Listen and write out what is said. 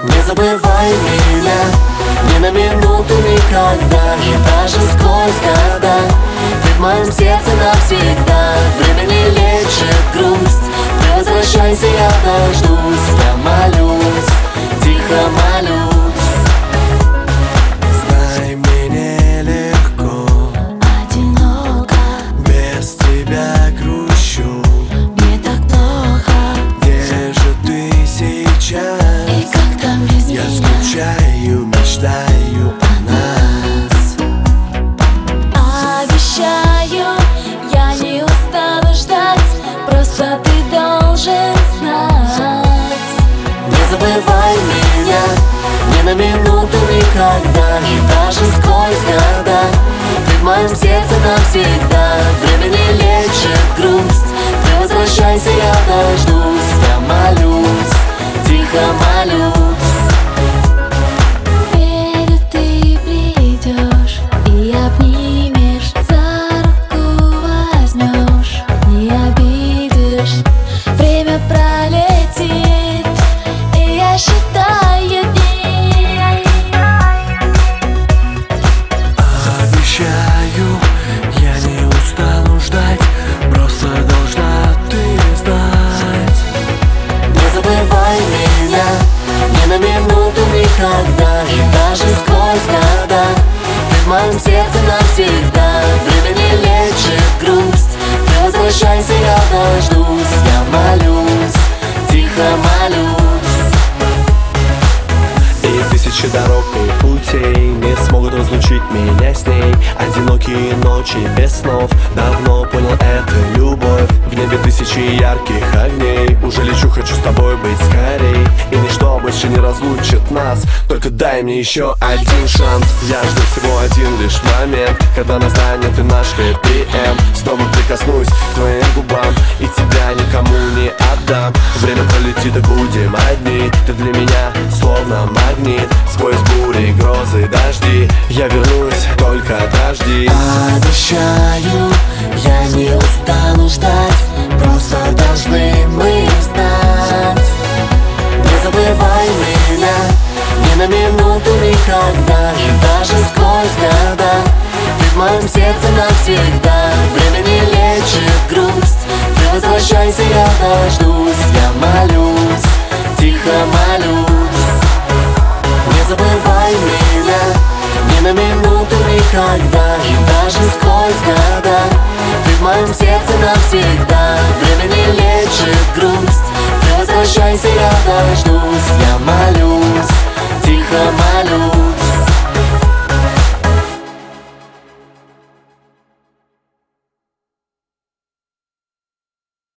Не забывай меня, ни на минуту никогда. И даже сквозь года ты в моем сердце навсегда. Время не лечит грусть, ты возвращайся, я дождусь. Я молюсь, тихо молюсь. Знай, мне нелегко, одиноко, без тебя грущу. мне так плохо. Где же ты сейчас? И как там без Я меня? скучаю, мечтаю о нас. Обещаю, я не устану ждать. Просто ты должен знать. Не забывай меня, ни на минуту никогда. И даже сквозь года ты в моем сердце навсегда. Время не лечит грусть, ты возвращайся, я дождусь. Я молюсь, тихо молюсь. Верю, ты придешь и обнимешь, за руку возьмешь, не обидишь. Время пролетит, и я считаю дни. Обещаю, я не устану ждать. Просто должна ты знать. Не забывай меня, ни на минуту никогда. И даже сквозь года ты в моем сердце навсегда. Время не лечит грусть, ты возвращайся, я дождусь. Я молюсь, тихо молюсь. И тысячи дорог и путей не смогут разлучить меня с ней. Одинокие ночи без снов, давно понял, это любовь. В небе тысячи ярких огней, уже лечу, хочу с тобой быть скорей. И ничто больше не разлучит нас, только дай мне еще один шанс. Я жду всего один лишь момент, когда настанет и наш хэппи энд. Снова прикоснусь к твоим губам и тебя никому не отдам. Время пролетит и будем одни, ты для меня словно магнит. Сквозь бури, грозы, дожди я вернусь, только дожди. Обещаю, я не устану ждать. Просто должны мы знать. Не забывай меня, ни на минуту никогда. И даже сквозь года ты в моем сердце навсегда. Время не лечит грусть, ты возвращайся, я дождусь. Я молюсь, тихо молюсь. Не забывай меня, ни на минуту никогда. И даже сквозь года ты в моем сердце навсегда. Время не лечит грусть, ты возвращайся, я дождусь. Я молюсь, тихо молюсь.